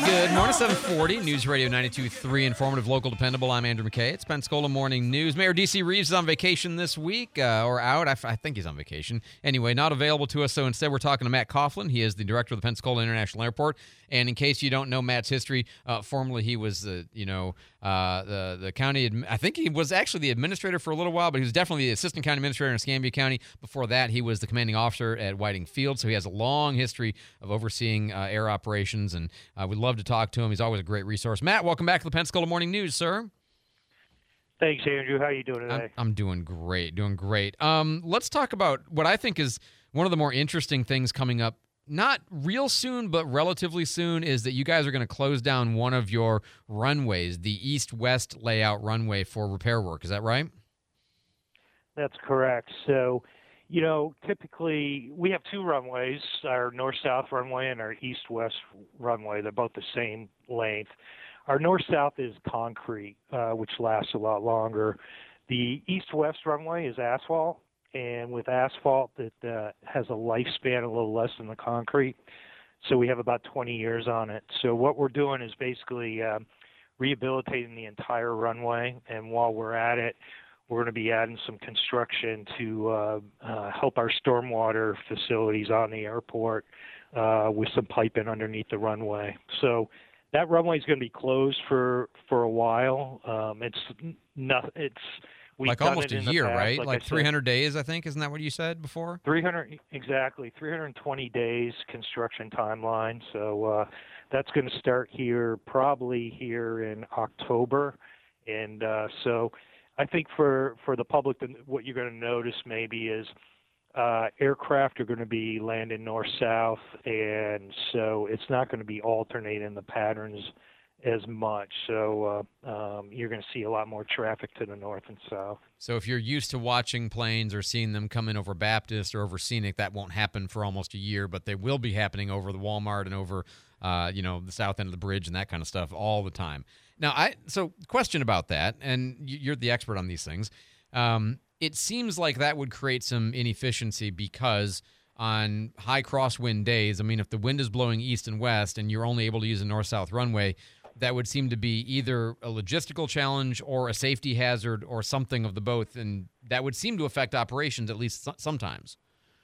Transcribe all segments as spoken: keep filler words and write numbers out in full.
Good morning, seven forty, News Radio ninety-two point three, informative, local, dependable. I'm Andrew McKay. It's Pensacola Morning News. Mayor D C. Reeves is on vacation this week, uh, or out. I, f- I think he's on vacation. Anyway, not available to us, so instead we're talking to Matt Coughlin. He is the director of the Pensacola International Airport. And in case you don't know Matt's history, uh, formerly he was the, you know, uh, the the county, admi- I think he was actually the administrator for a little while, but he was definitely the assistant county administrator in Escambia County. Before that, he was the commanding officer at Whiting Field, so he has a long history of overseeing uh, air operations, and uh, we'd love to talk to him. He's always a great resource. Matt, welcome back to the Pensacola Morning News, sir. Thanks, Andrew. How are you doing today? I'm, I'm doing great, doing great. Um, let's talk about what I think is one of the more interesting things coming up, not real soon, but relatively soon, is that you guys are going to close down one of your runways, the east-west layout runway for repair work. Is that right? That's correct. So, you know, typically we have two runways, our north-south runway and our east-west runway. They're both the same length. Our north-south is concrete, uh, which lasts a lot longer. The east-west runway is asphalt, and with asphalt, it uh, has a lifespan a little less than the concrete. So we have about twenty years on it. So what we're doing is basically um, rehabilitating the entire runway, and while we're at it, we're going to be adding some construction to uh, uh, help our stormwater facilities on the airport uh, with some piping underneath the runway. So that runway is going to be closed for, for a while. Um, it's not. It's we've like done almost it a in year, the past, right? Like, Like I three hundred said, days, I think. Isn't that what you said before? three hundred exactly three hundred twenty days construction timeline. So uh, that's going to start here probably here in October, and uh, so. I think for, for the public, what you're going to notice maybe is uh, aircraft are going to be landing north-south, and so it's not going to be alternating the patterns as much. So uh, um, you're going to see a lot more traffic to the north and south. So if you're used to watching planes or seeing them come in over Baptist or over Scenic, that won't happen for almost a year, but they will be happening over the Walmart and over, uh, you know, the south end of the bridge and that kind of stuff all the time. Now, I so question about that, and you're the expert on these things. Um, it seems like that would create some inefficiency because on high crosswind days, I mean, if the wind is blowing east and west and you're only able to use a north-south runway, that would seem to be either a logistical challenge or a safety hazard or something of the both, and that would seem to affect operations at least sometimes.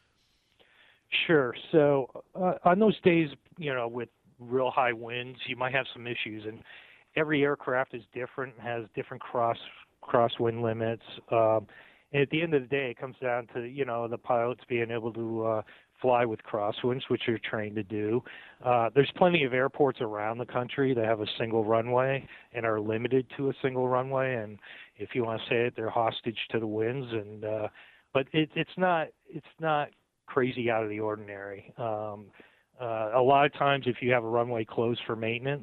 Sure. So uh, on those days, you know, with real high winds, you might have some issues, and every aircraft is different, has different cross crosswind limits. Um, and at the end of the day, it comes down to, you know, the pilots being able to uh, fly with crosswinds, which they're trained to do. Uh, there's plenty of airports around the country that have a single runway and are limited to a single runway. And if you want to say it, they're hostage to the winds. And uh, but it, it's not it's not crazy out of the ordinary. Um, uh, a lot of times, if you have a runway closed for maintenance,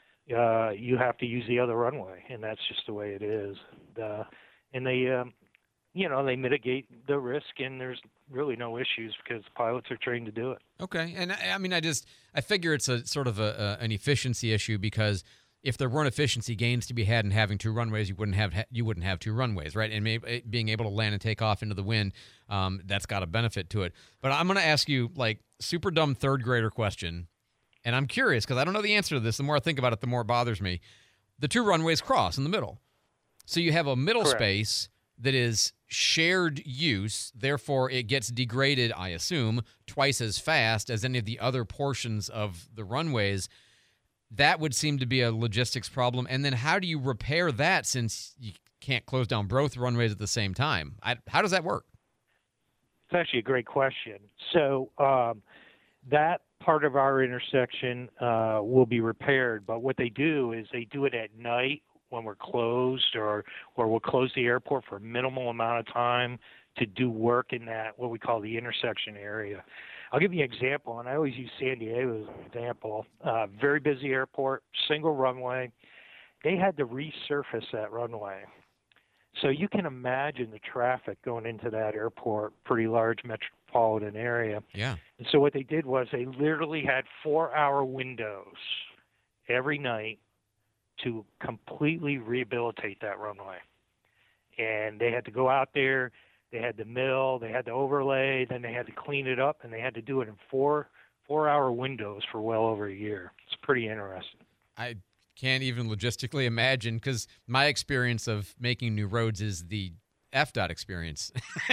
Uh, you have to use the other runway, and that's just the way it is. Uh, and they, um, you know, they mitigate the risk, and there's really no issues because pilots are trained to do it. Okay, and I, I mean, I just I figure it's a sort of a, a, an efficiency issue because if there weren't efficiency gains to be had in having two runways, you wouldn't have you wouldn't have two runways, right? And maybe being able to land and take off into the wind, um, that's got a benefit to it. But I'm going to ask you like super dumb third grader question. And I'm curious because I don't know the answer to this. The more I think about it, the more it bothers me. The two runways cross in the middle. So you have a middle Correct. space that is shared use. Therefore, it gets degraded, I assume, twice as fast as any of the other portions of the runways. That would seem to be a logistics problem. And then how do you repair that since you can't close down both runways at the same time? I, how does that work? It's actually a great question. So um, that part of our intersection uh, will be repaired, but what they do is they do it at night when we're closed, or or we'll close the airport for a minimal amount of time to do work in that, what we call the intersection area. I'll give you an example, and I always use San Diego as an example. Uh, very busy airport, single runway. They had to resurface that runway. So you can imagine the traffic going into that airport, pretty large metropolitan area. Yeah. And so what they did was they literally had four-hour windows every night to completely rehabilitate that runway. And they had to go out there, they had to mill, they had to overlay, then they had to clean it up, and they had to do it in four four-hour windows for well over a year. It's pretty interesting. I can't even logistically imagine, because my experience of making new roads is the F DOT experience.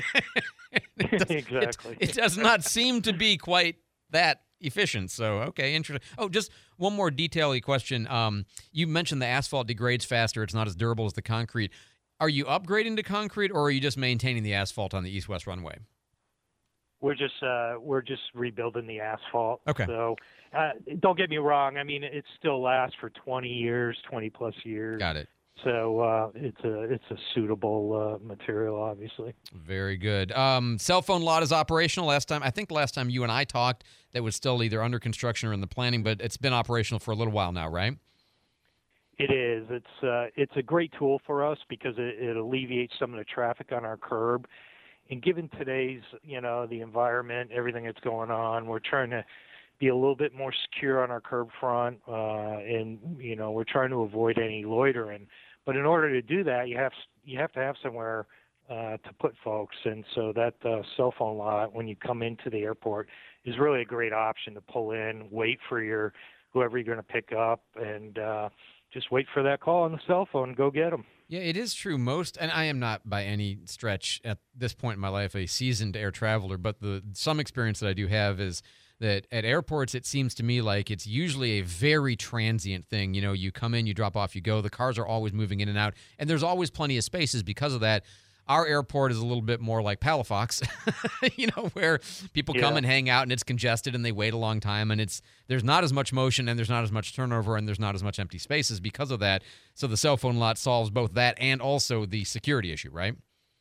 it does, Exactly. It, it does not seem to be quite that efficient. So, okay, interesting. Oh, just one more detail-y question. Um, you mentioned the asphalt degrades faster. It's not as durable as the concrete. Are you upgrading to concrete, or are you just maintaining the asphalt on the east-west runway? We're just uh, we're just rebuilding the asphalt. Okay. So uh, don't get me wrong. I mean, it still lasts for twenty years, twenty plus years. Got it. So uh, it's a it's a suitable uh, material, obviously. Very good. Um, cell phone lot is operational. Last time, I think the last time you and I talked, that was still either under construction or in the planning, but it's been operational for a little while now, right? It is. It's uh, it's a great tool for us because it, it alleviates some of the traffic on our curb. And given today's, you know, the environment, everything that's going on, we're trying to be a little bit more secure on our curb front, uh, and you know, we're trying to avoid any loitering. But in order to do that, you have you have to have somewhere uh, to put folks, and so that uh, cell phone lot, when you come into the airport, is really a great option to pull in, wait for your whoever you're going to pick up, and uh, just wait for that call on the cell phone and go get them. Yeah, it is true. Most, and I am not by any stretch at this point in my life a seasoned air traveler, but the some experience that I do have is that at airports, it seems to me like it's usually a very transient thing. You know, you come in, you drop off, you go. The cars are always moving in and out, and there's always plenty of spaces because of that. Our airport is a little bit more like Palafox, you know, where people yeah. come and hang out, and it's congested, and they wait a long time, and it's there's not as much motion, and there's not as much turnover, and there's not as much empty spaces because of that. So the cell phone lot solves both that and also the security issue, right?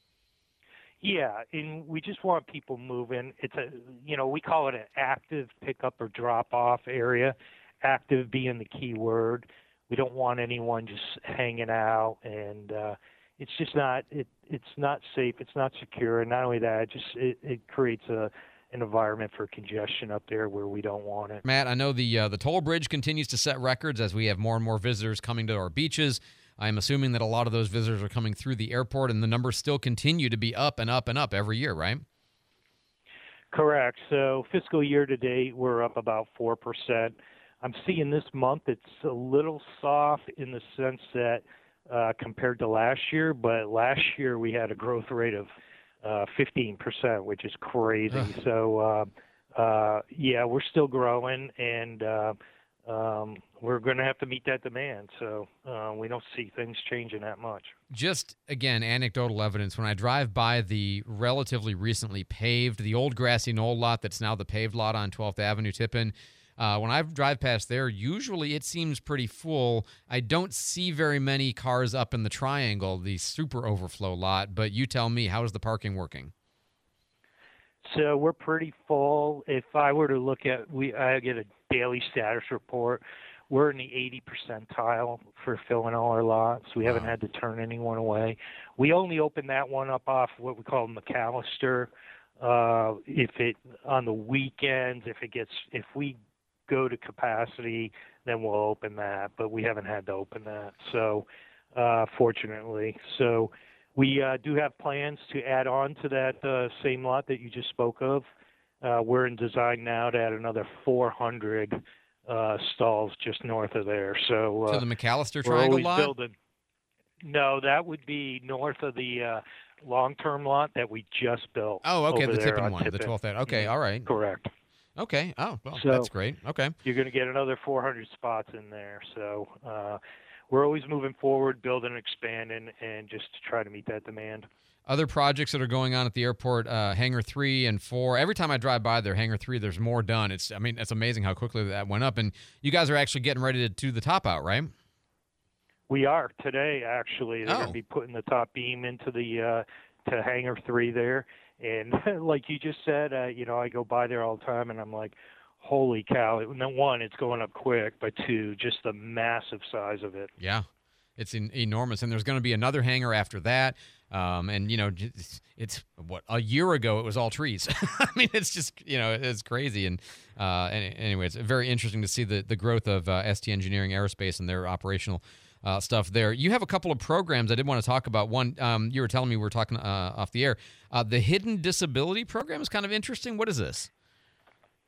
Yeah, and we just want people moving. It's a, you know, we call it an active pickup or drop-off area, active being the key word. We don't want anyone just hanging out, and uh, it's just not it. It's not safe. It's not secure, and not only that, it just it, it creates a an environment for congestion up there where we don't want it. Matt, I know the uh, the toll bridge continues to set records as we have more and more visitors coming to our beaches. I'm assuming that a lot of those visitors are coming through the airport, and the numbers still continue to be up and up and up every year, right? Correct. So fiscal year to date, we're up about four percent. I'm seeing this month it's a little soft in the sense that uh, compared to last year, but last year we had a growth rate of uh, fifteen percent, which is crazy. Ugh. So, uh, uh, yeah, we're still growing, and uh, um, we're going to have to meet that demand. So uh, we don't see things changing that much. Just, again, anecdotal evidence. When I drive by the relatively recently paved, the old grassy knoll lot that's now the paved lot on twelfth Avenue, Tippin, Uh, when I drive past there, usually it seems pretty full. I don't see very many cars up in the triangle, the super overflow lot, but you tell me, how is the parking working? So we're pretty full. If I were to look at, we I get a daily status report. We're in the eighty percentile for filling all our lots. We haven't Wow. had to turn anyone away. We only opened that one up off what we call McAllister. Uh, if it on the weekends, if it gets, if we go to capacity, then we'll open that, but we haven't had to open that, so uh, fortunately. So we uh, do have plans to add on to that uh, same lot that you just spoke of. Uh, we're in design now to add another four hundred uh, stalls just north of there. So, uh, To the McAllister we're Triangle always lot? building. No, that would be north of the uh, long-term lot that we just built. Oh, okay, over the there Tippin on one, the Tippin. twelfth. Okay, Yeah, all right. correct. Okay, oh, well, So- that's great. Okay. You're going to get another four hundred spots in there. So uh, we're always moving forward, building, expanding, and just to try to meet that demand. Other projects that are going on at the airport, uh, Hangar three and four. Every time I drive by there, Hangar three, there's more done. It's, I mean, it's amazing how quickly that went up. And you guys are actually getting ready to do the top out, right? We are today, actually. They're Oh. going to be putting the top beam into the uh, to Hangar three there. And like you just said, uh, you know, I go by there all the time, and I'm like, holy cow. No, one, it's going up quick, but two, just the massive size of it. Yeah, it's en- enormous. And there's going to be another hangar after that. Um, and, you know, it's, it's, what, a year ago it was all trees. I mean, it's just, you know, it's crazy. And uh, any, anyway, it's very interesting to see the, the growth of uh, S T Engineering Aerospace and their operational uh, stuff there. You have a couple of programs I did want to talk about. One, um, you were telling me we were talking uh, off the air. Uh, the Hidden Disability Program is kind of interesting. What is this?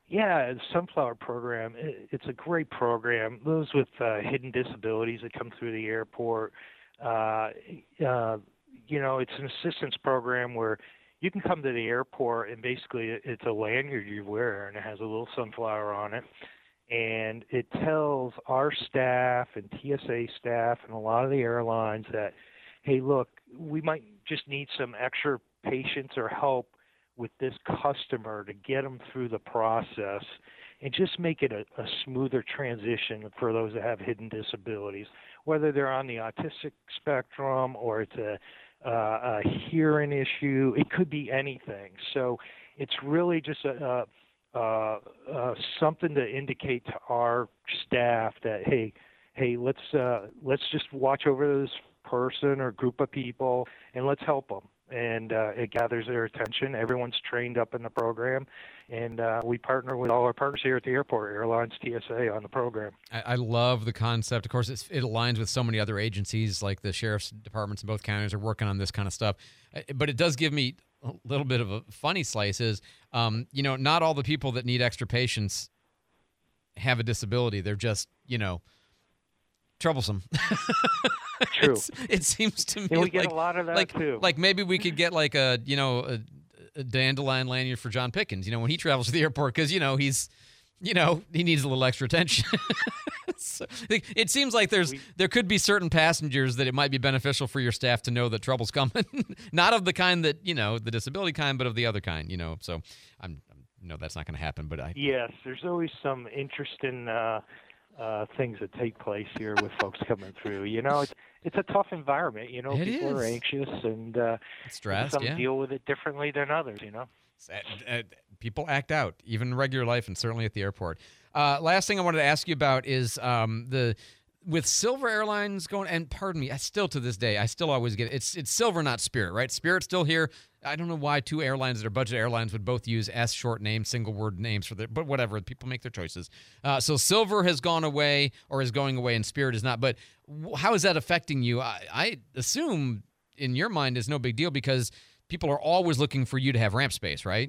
Yeah, the Sunflower program, i- it's a great program. Those with uh, hidden disabilities that come through the airport, uh, uh, you know, it's an assistance program where you can come to the airport and basically it- it's a lanyard you wear and it has a little sunflower on it. And it tells our staff and T S A staff and a lot of the airlines that, hey, look, we might just need some extra patience or help with this customer to get them through the process and just make it a, a smoother transition for those that have hidden disabilities, whether they're on the autistic spectrum or it's a, uh, a hearing issue. It could be anything. So it's really just a, a, a, a something to indicate to our staff that, hey, hey, let's uh, let's just watch over this person or group of people and let's help them. And uh, it gathers their attention. Everyone's trained up in the program, and uh, we partner with all our partners here at the airport, airlines, T S A, on the program. I, I love the concept. Of course, it's, it aligns with so many other agencies, like the sheriff's departments in both counties are working on this kind of stuff. Uh, But it does give me a little bit of a funny slice is, um, you know, not all the people that need extra patience have a disability. They're just, you know, troublesome. True. It's, it seems to me And we like, get a lot of that like, too. like maybe we could get like a, you know, a, a dandelion lanyard for John Pickens, you know, when he travels to the airport, because, you know, he's, you know, he needs a little extra attention. So, it it seems like there's We- there could be certain passengers that it might be beneficial for your staff to know that trouble's coming. Not of the kind that, you know, the disability kind, but of the other kind, you know. So I'm, I'm no, that's not going to happen. But I, Yes, there's always some interesting uh, uh, things that take place here with folks coming through. You know, it's it's a tough environment. You know, It people are is. anxious, and uh, stressed, some yeah. deal with it differently than others. You know. Uh, uh, people act out, even in regular life, and certainly at the airport. Uh, last thing I wanted to ask you about is um, the with Silver Airlines going, and pardon me, I still to this day, I still always get it. It's it's Silver, not Spirit, right? Spirit's still here. I don't know why two airlines that are budget airlines would both use S short names, single word names for their, but whatever. People make their choices. Uh, so Silver has gone away or is going away, and Spirit is not. But w- how is that affecting you? I, I assume in your mind is no big deal because people are always looking for you to have ramp space, right?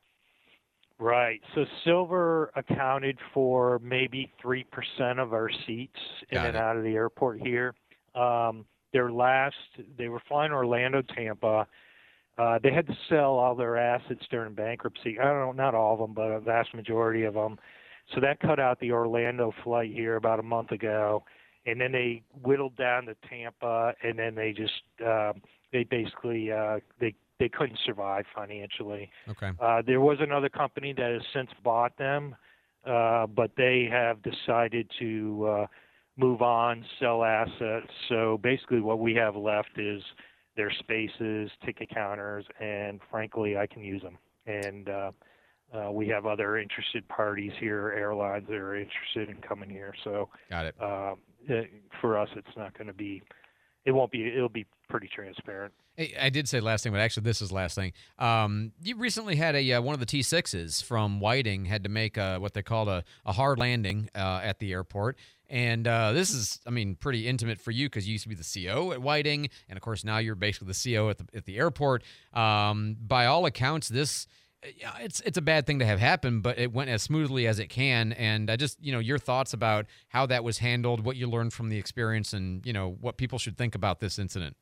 Right. So Silver accounted for maybe three percent of our seats in Got and it. out of the airport here. Um, their last, they were flying Orlando, Tampa. Uh, they had to sell all their assets during bankruptcy. I don't know, not all of them, but a vast majority of them. So that cut out the Orlando flight here about a month ago, and then they whittled down to Tampa, and then they just uh, they basically uh, they they couldn't survive financially. Okay. Uh, there was another company that has since bought them, uh, but they have decided to uh, move on, sell assets. So basically, what we have left is their spaces, ticket counters, and frankly, I can use them. And uh, uh, we have other interested parties here, airlines that are interested in coming here. So Got it. uh, it, for us, it's not going to be, it won't be, it'll be pretty transparent. Hey, I did say last thing, but actually this is last thing. Um, you recently had a uh, one of the T sixes from Whiting had to make a, what they called a, a hard landing uh, at the airport. And uh, this is, I mean, pretty intimate for you because you used to be the C O at Whiting, and of course now you're basically the C O at the at the airport. Um, by all accounts, this yeah, it's it's a bad thing to have happen, but it went as smoothly as it can. And I just, you know, your thoughts about how that was handled, what you learned from the experience, and you know what people should think about this incident.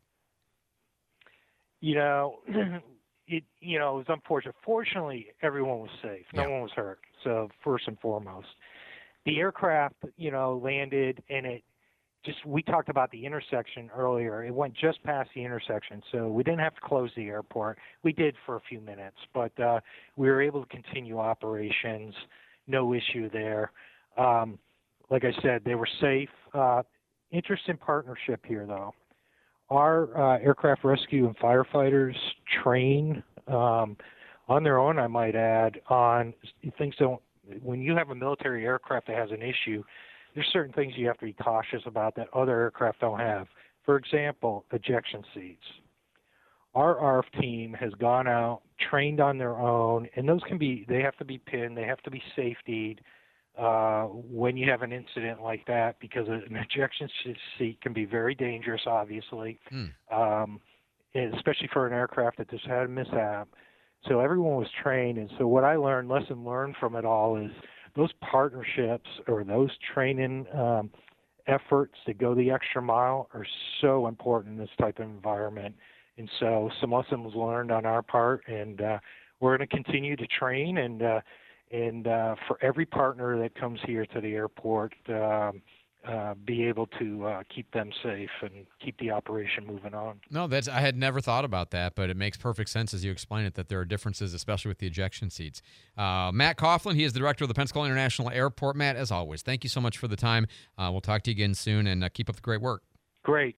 You know, it you know it was unfortunate. Fortunately, everyone was safe. No Yeah. one was hurt. So first and foremost, the aircraft, you know, landed and it just we talked about the intersection earlier. It went just past the intersection, so we didn't have to close the airport. We did for a few minutes, but uh, we were able to continue operations. No issue there. Um, like I said, they were safe. Uh, interesting partnership here, though. Our uh, aircraft rescue and firefighters train um, on their own, I might add, on things don't. When you have a military aircraft that has an issue, there's certain things you have to be cautious about that other aircraft don't have. For example, ejection seats. Our A R F team has gone out, trained on their own, and those can be. They have to be pinned. They have to be safetied. Uh, when you have an incident like that, because an ejection seat can be very dangerous, obviously, Hmm. um, and especially for an aircraft that just had a mishap. So everyone was trained. And so what I learned, lesson learned from it all is those partnerships or those training um, efforts to go the extra mile are so important in this type of environment. And so some lessons learned on our part, and uh, we're going to continue to train. And uh, and uh, for every partner that comes here to the airport, um, uh, be able to uh, keep them safe and keep the operation moving on. No, that's I had never thought about that, but it makes perfect sense as you explain it that there are differences, especially with the ejection seats. Uh, Matt Coughlin, he is the director of the Pensacola International Airport. Matt, as always, thank you so much for the time. Uh, we'll talk to you again soon, and uh, keep up the great work. Great.